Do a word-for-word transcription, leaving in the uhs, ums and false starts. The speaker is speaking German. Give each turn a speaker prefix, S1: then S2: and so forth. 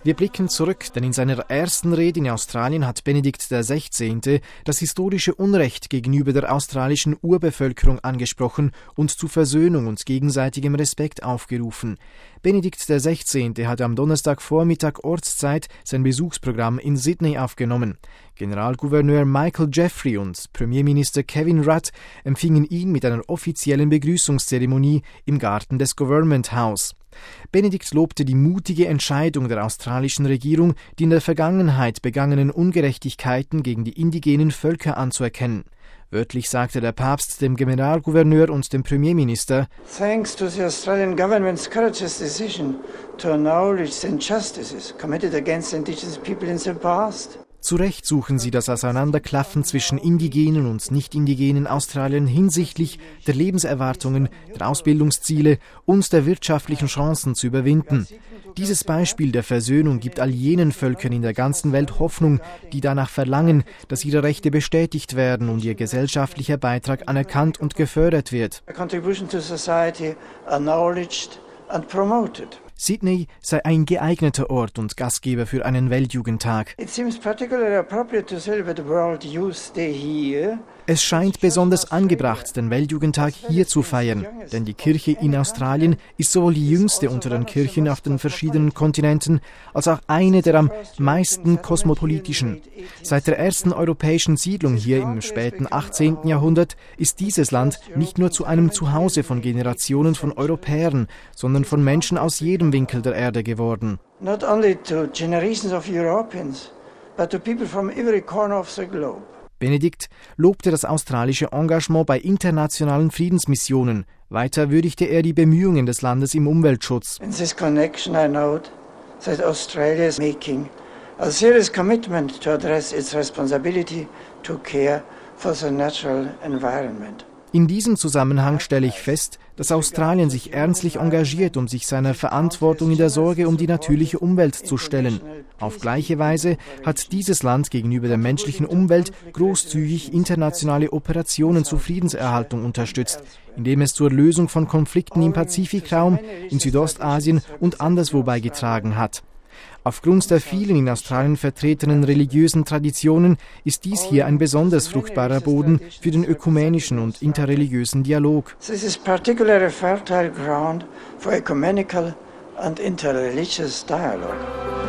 S1: Wir blicken zurück, denn in seiner ersten Rede in Australien hat Benedikt der Sechzehnte das historische Unrecht gegenüber der australischen Urbevölkerung angesprochen und zu Versöhnung und gegenseitigem Respekt aufgerufen. Benedikt der Sechzehnte hatte am Donnerstagvormittag Ortszeit sein Besuchsprogramm in Sydney aufgenommen. Generalgouverneur Michael Jeffrey und Premierminister Kevin Rudd empfingen ihn mit einer offiziellen Begrüßungszeremonie im Garten des Government House. Benedikt lobte die mutige Entscheidung der australischen Regierung, die in der Vergangenheit begangenen Ungerechtigkeiten gegen die indigenen Völker anzuerkennen. Wörtlich sagte der Papst dem Generalgouverneur und dem Premierminister:
S2: Thanks to the Australian government's courageous decision to acknowledge the injustices committed against indigenous people in the past.
S1: Zu Recht suchen sie das Auseinanderklaffen zwischen indigenen und nicht-indigenen Australiern hinsichtlich der Lebenserwartungen, der Ausbildungsziele und der wirtschaftlichen Chancen zu überwinden. Dieses Beispiel der Versöhnung gibt all jenen Völkern in der ganzen Welt Hoffnung, die danach verlangen, dass ihre Rechte bestätigt werden und ihr gesellschaftlicher Beitrag anerkannt und gefördert wird.
S2: A contribution to society acknowledged and promoted.
S1: Sydney sei ein geeigneter Ort und Gastgeber für einen Weltjugendtag.
S2: It seems particularly appropriate to celebrate the World Youth Day here.
S1: Es scheint besonders angebracht, den Weltjugendtag hier zu feiern, denn die Kirche in Australien ist sowohl die jüngste unter den Kirchen auf den verschiedenen Kontinenten, als auch eine der am meisten kosmopolitischen. Seit der ersten europäischen Siedlung hier im späten achtzehnten Jahrhundert ist dieses Land nicht nur zu einem Zuhause von Generationen von Europäern, sondern von Menschen aus jedem Winkel der Erde geworden.
S2: Not only to generations of Europeans, but to people from every corner of the globe.
S1: Benedikt lobte das australische Engagement bei internationalen Friedensmissionen. Weiter würdigte er die Bemühungen des Landes im Umweltschutz.
S2: In this connection I note that Australia is making a serious commitment to address its responsibility to care for the natural environment.
S1: In diesem Zusammenhang stelle ich fest, dass Australien sich ernstlich engagiert, um sich seiner Verantwortung in der Sorge um die natürliche Umwelt zu stellen. Auf gleiche Weise hat dieses Land gegenüber der menschlichen Umwelt großzügig internationale Operationen zur Friedenserhaltung unterstützt, indem es zur Lösung von Konflikten im Pazifikraum, in Südostasien und anderswo beigetragen hat. Aufgrund der vielen in Australien vertretenen religiösen Traditionen ist dies hier ein besonders fruchtbarer Boden für den ökumenischen und interreligiösen Dialog.
S2: This is particularly fertile ground for ecumenical and interreligious dialogue.